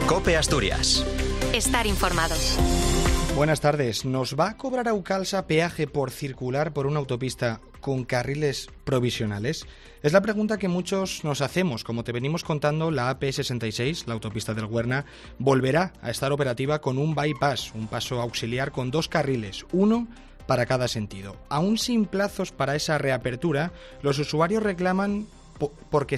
COPE Asturias. Estar informado. Buenas tardes. ¿Nos va a cobrar Aucalsa peaje por circular por una autopista con carriles provisionales? Es la pregunta que muchos nos hacemos. Como te venimos contando, la AP66, la autopista del Güerna, volverá a estar operativa con un bypass, un paso auxiliar con 2 carriles, uno para cada sentido. Aún sin plazos para esa reapertura, los usuarios claman porque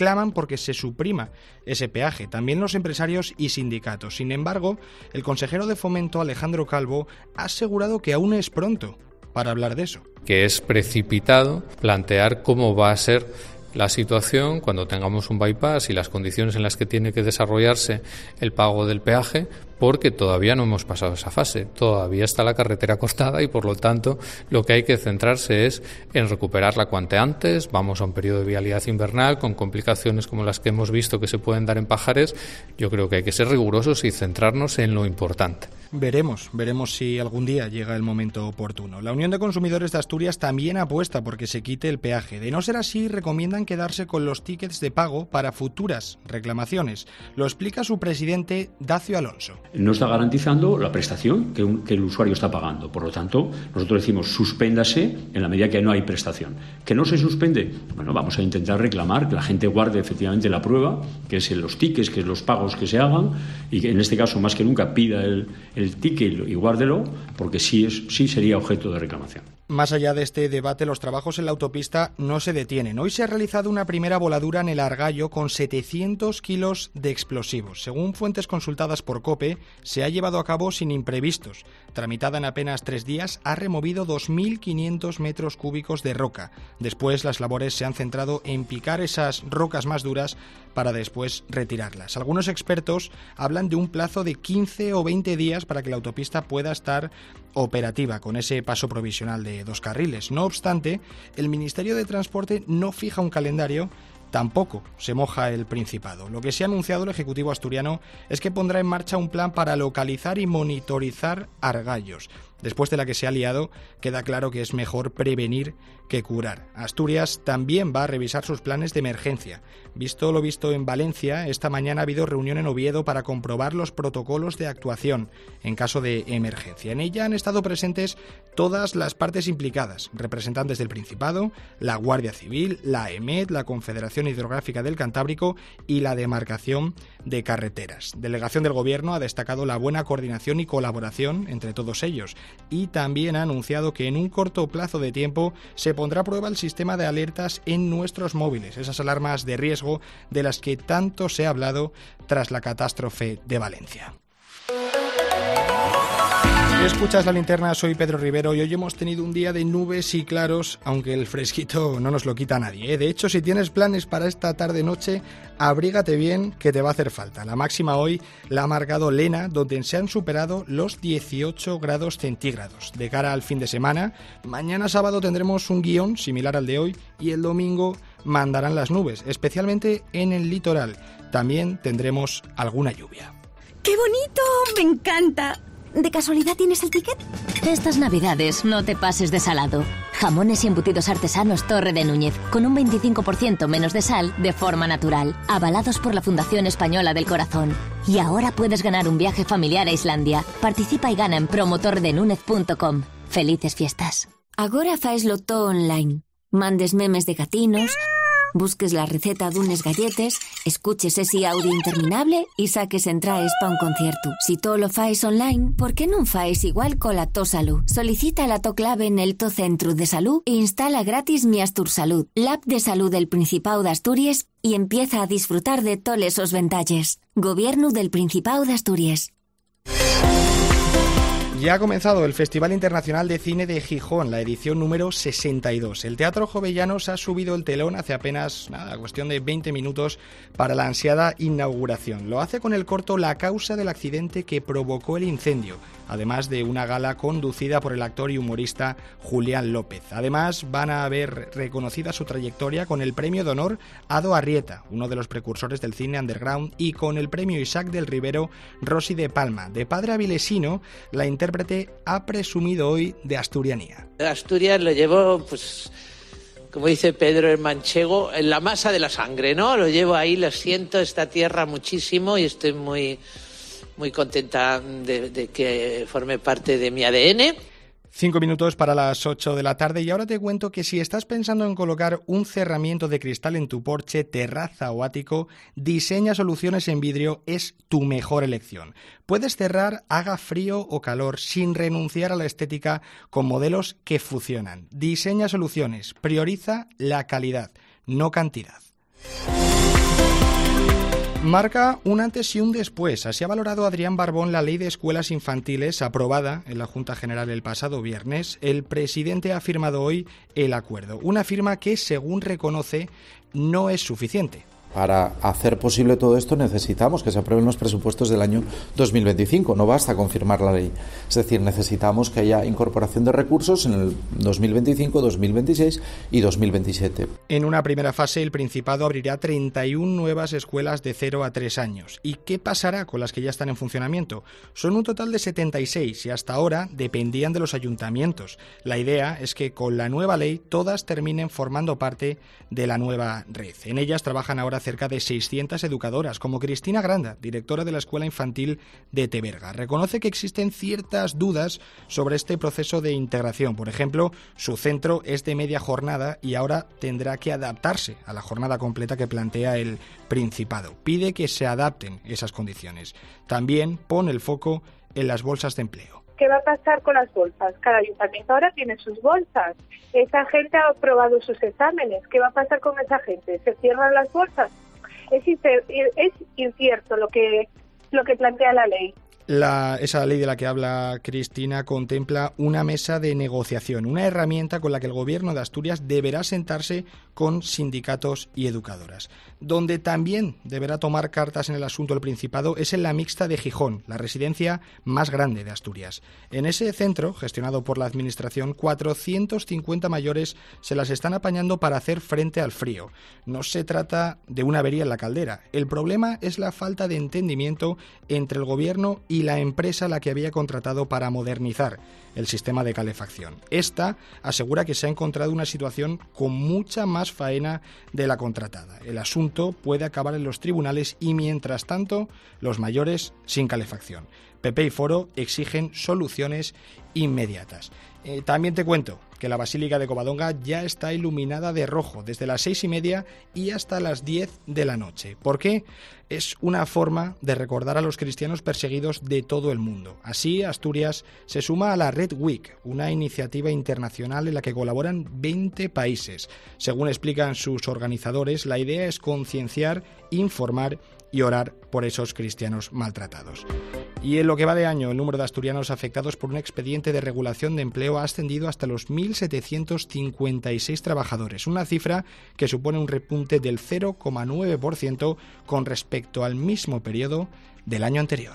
se suprima ese peaje, también los empresarios y sindicatos. Sin embargo, el consejero de Fomento, Alejandro Calvo, ha asegurado que aún es pronto para hablar de eso. Que es precipitado plantear cómo va a ser la situación cuando tengamos un bypass y las condiciones en las que tiene que desarrollarse el pago del peaje, porque todavía no hemos pasado esa fase, todavía está la carretera cortada y por lo tanto lo que hay que centrarse es en recuperarla cuanto antes. Vamos a un periodo de vialidad invernal con complicaciones como las que hemos visto que se pueden dar en Pajares. Yo creo que hay que ser rigurosos y centrarnos en lo importante. Veremos si algún día llega el momento oportuno. La Unión de Consumidores de Asturias también apuesta porque se quite el peaje. De no ser así, recomiendan quedarse con los tickets de pago para futuras reclamaciones. Lo explica su presidente, Dacio Alonso. No está garantizando la prestación que el usuario está pagando. Por lo tanto, nosotros decimos suspéndase en la medida que no hay prestación. ¿Que no se suspende? Bueno, vamos a intentar reclamar que la gente guarde efectivamente la prueba, que es los tickets, que es los pagos que se hagan, y que en este caso más que nunca pida el ticket y guárdelo, porque sí sería objeto de reclamación. Más allá de este debate, los trabajos en la autopista no se detienen. Hoy se ha realizado una primera voladura en el Argallo con 700 kilos de explosivos. Según fuentes consultadas por COPE, se ha llevado a cabo sin imprevistos. Tramitada en apenas 3 días, ha removido 2.500 metros cúbicos de roca. Después, las labores se han centrado en picar esas rocas más duras para después retirarlas. Algunos expertos hablan de un plazo de 15 o 20 días para que la autopista pueda estar operativa con ese paso provisional de 2 carriles. No obstante, el Ministerio de Transporte no fija un calendario, tampoco se moja el Principado. Lo que se ha anunciado el Ejecutivo asturiano es que pondrá en marcha un plan para localizar y monitorizar argallos. Después de la que se ha liado, queda claro que es mejor prevenir que curar. Asturias también va a revisar sus planes de emergencia. Visto lo visto en Valencia, esta mañana ha habido reunión en Oviedo para comprobar los protocolos de actuación en caso de emergencia. En ella han estado presentes todas las partes implicadas, representantes del Principado, la Guardia Civil, la EMET, la Confederación Hidrográfica del Cantábrico y la Demarcación de Carreteras. Delegación del Gobierno ha destacado la buena coordinación y colaboración entre todos ellos y también ha anunciado que en un corto plazo de tiempo se pondrá a prueba el sistema de alertas en nuestros móviles, esas alarmas de riesgo de las que tanto se ha hablado tras la catástrofe de Valencia. Escuchas La Linterna, soy Pedro Rivero y hoy hemos tenido un día de nubes y claros, aunque el fresquito no nos lo quita nadie, ¿eh? De hecho, si tienes planes para esta tarde-noche, abrígate bien que te va a hacer falta. La máxima hoy la ha marcado Lena, donde se han superado los 18 grados centígrados. De cara al fin de semana, mañana sábado tendremos un guión similar al de hoy y el domingo mandarán las nubes, especialmente en el litoral. También tendremos alguna lluvia. ¡Qué bonito! ¡Me encanta! ¿De casualidad tienes el ticket? Estas navidades no te pases de salado. Jamones y embutidos artesanos Torre de Núñez, con un 25% menos de sal de forma natural, avalados por la Fundación Española del Corazón. Y ahora puedes ganar un viaje familiar a Islandia. Participa y gana en promotordenúñez.com. Felices fiestas. Agora faeslo todo online. Mandes memes de gatinos, busques la receta d'unes galletes, escuches ese audio interminable y saques entraes pa un concierto. Si todo lo faes online, ¿por qué non faes igual cola To Salud? Solicita la to clave en el To Centro de Salud e instala gratis Mi Astursalud, l'app de salud del Principado de Asturias, y empieza a disfrutar de toles esos ventalles. Gobierno del Principado de Asturias. Ya ha comenzado el Festival Internacional de Cine de Gijón, la edición número 62. El Teatro Jovellanos ha subido el telón hace apenas cuestión de 20 minutos para la ansiada inauguración. Lo hace con el corto La causa del accidente que provocó el incendio, además de una gala conducida por el actor y humorista Julián López. Además, van a ver reconocida su trayectoria con el premio de honor Ado Arrieta, uno de los precursores del cine underground, y con el premio Isaac del Rivero Rosy de Palma. De padre avilesino, la intérprete ha presumido hoy de asturianía. Asturias lo llevo como dice Pedro el manchego, en la masa de la sangre, ¿no? Lo llevo ahí, lo siento, esta tierra muchísimo y estoy muy, muy contenta de que forme parte de mi ADN. 5 minutos para las 8 de la tarde y ahora te cuento que si estás pensando en colocar un cerramiento de cristal en tu porche, terraza o ático, Diseña Soluciones en Vidrio es tu mejor elección. Puedes cerrar, haga frío o calor, sin renunciar a la estética con modelos que funcionan. Diseña Soluciones, prioriza la calidad, no cantidad. Marca un antes y un después. Así ha valorado Adrián Barbón la Ley de Escuelas Infantiles aprobada en la Junta General el pasado viernes. El presidente ha firmado hoy el acuerdo. Una firma que, según reconoce, no es suficiente. Para hacer posible todo esto necesitamos que se aprueben los presupuestos del año 2025. No basta con firmar la ley. Es decir, necesitamos que haya incorporación de recursos en el 2025, 2026 y 2027. En una primera fase, el Principado abrirá 31 nuevas escuelas de 0 a 3 años. ¿Y qué pasará con las que ya están en funcionamiento? Son un total de 76 y hasta ahora dependían de los ayuntamientos. La idea es que con la nueva ley todas terminen formando parte de la nueva red. En ellas trabajan ahora cerca de 600 educadoras, como Cristina Granda, directora de la Escuela Infantil de Teberga. Reconoce que existen ciertas dudas sobre este proceso de integración. Por ejemplo, su centro es de media jornada y ahora tendrá que adaptarse a la jornada completa que plantea el Principado. Pide que se adapten esas condiciones. También pone el foco en las bolsas de empleo. ¿Qué va a pasar con las bolsas? Cada ayuntamiento ahora tiene sus bolsas. Esa gente ha aprobado sus exámenes. ¿Qué va a pasar con esa gente? ¿Se cierran las bolsas? Es incierto lo que plantea la ley. Esa ley de la que habla Cristina contempla una mesa de negociación, una herramienta con la que el Gobierno de Asturias deberá sentarse con sindicatos y educadoras. Donde también deberá tomar cartas en el asunto el Principado es en la mixta de Gijón, la residencia más grande de Asturias. En ese centro, gestionado por la Administración, 450 mayores se las están apañando para hacer frente al frío. No se trata de una avería en la caldera. El problema es la falta de entendimiento entre el Gobierno y la empresa a la que había contratado para modernizar el sistema de calefacción. Esta asegura que se ha encontrado una situación con mucha más faena de la contratada. El asunto puede acabar en los tribunales y, mientras tanto, los mayores sin calefacción. PP y Foro exigen soluciones inmediatas. También te cuento que la Basílica de Covadonga ya está iluminada de rojo desde las 6:30 y hasta las 10 de la noche. ¿Por qué? Es una forma de recordar a los cristianos perseguidos de todo el mundo. Así, Asturias se suma a la Red Week, una iniciativa internacional en la que colaboran 20 países. Según explican sus organizadores, la idea es concienciar, informar y orar por esos cristianos maltratados. Y en lo que va de año, el número de asturianos afectados por un expediente de regulación de empleo ha ascendido hasta los 1.756 trabajadores, una cifra que supone un repunte del 0,9% con respecto al mismo periodo del año anterior.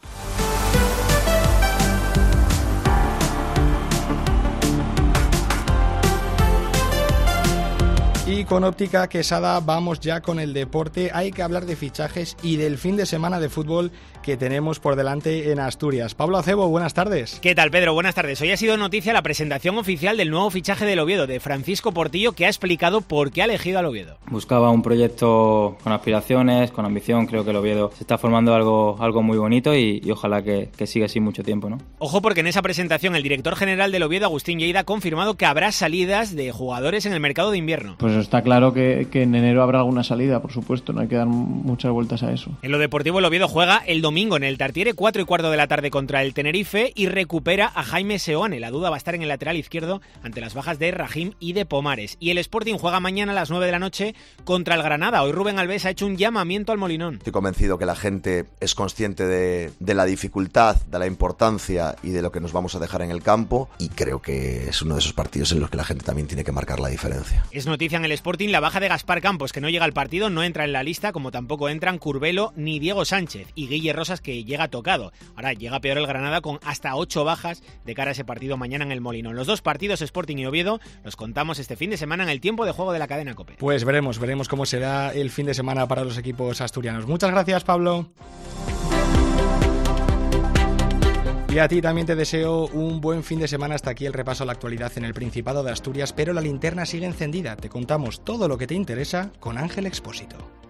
Y con Óptica Quesada vamos ya con el deporte. Hay que hablar de fichajes y del fin de semana de fútbol que tenemos por delante en Asturias. Pablo Acebo, buenas tardes. ¿Qué tal, Pedro? Buenas tardes. Hoy ha sido noticia la presentación oficial del nuevo fichaje del Oviedo, de Francisco Portillo, que ha explicado por qué ha elegido al Oviedo. Buscaba un proyecto con aspiraciones, con ambición. Creo que el Oviedo se está formando algo muy bonito y ojalá que siga así mucho tiempo, ¿no? Ojo, porque en esa presentación el director general del Oviedo, Agustín Lleida, ha confirmado que habrá salidas de jugadores en el mercado de invierno. Pues está claro que en enero habrá alguna salida, por supuesto, no hay que dar muchas vueltas a eso. En lo deportivo, el Oviedo juega el domingo en el Tartiere, 4:15 de la tarde contra el Tenerife, y recupera a Jaime Seoane. La duda va a estar en el lateral izquierdo ante las bajas de Rahim y de Pomares. Y el Sporting juega mañana a las 9 de la noche contra el Granada. Hoy Rubén Alves ha hecho un llamamiento al Molinón. Estoy convencido que la gente es consciente de la dificultad, de la importancia y de lo que nos vamos a dejar en el campo, y creo que es uno de esos partidos en los que la gente también tiene que marcar la diferencia. Es noticia en el Sporting la baja de Gaspar Campos, que no llega al partido, no entra en la lista, como tampoco entran Curbelo ni Diego Sánchez, y Guille Rosas, que llega tocado. Ahora llega peor el Granada con hasta 8 bajas de cara a ese partido mañana en el Molinón. Los dos partidos, Sporting y Oviedo, los contamos este fin de semana en el tiempo de juego de la cadena COPE. Pues veremos cómo será el fin de semana para los equipos asturianos. Muchas gracias, Pablo. Y a ti también te deseo un buen fin de semana. Hasta aquí el repaso a la actualidad en el Principado de Asturias, pero la linterna sigue encendida. Te contamos todo lo que te interesa con Ángel Expósito.